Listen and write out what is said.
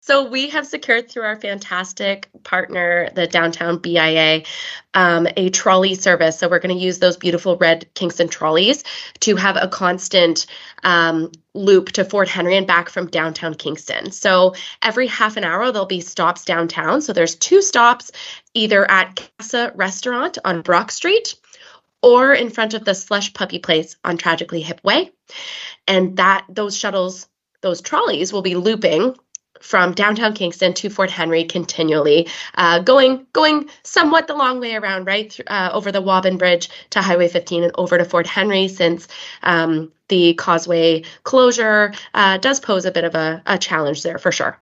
So we have secured through our fantastic partner, the Downtown BIA, a trolley service. So we're going to use those beautiful red Kingston trolleys to have a constant loop to Fort Henry and back from downtown Kingston. So every half an hour, there'll be stops downtown. So there's two stops, either at Casa Restaurant on Brock Street or in front of the Slush Puppy Place on Tragically Hip Way. And those shuttles, those trolleys will be looping from downtown Kingston to Fort Henry continually, going somewhat the long way around, right, over the Waubun Bridge to Highway 15 and over to Fort Henry, since the causeway closure does pose a bit of a challenge there for sure.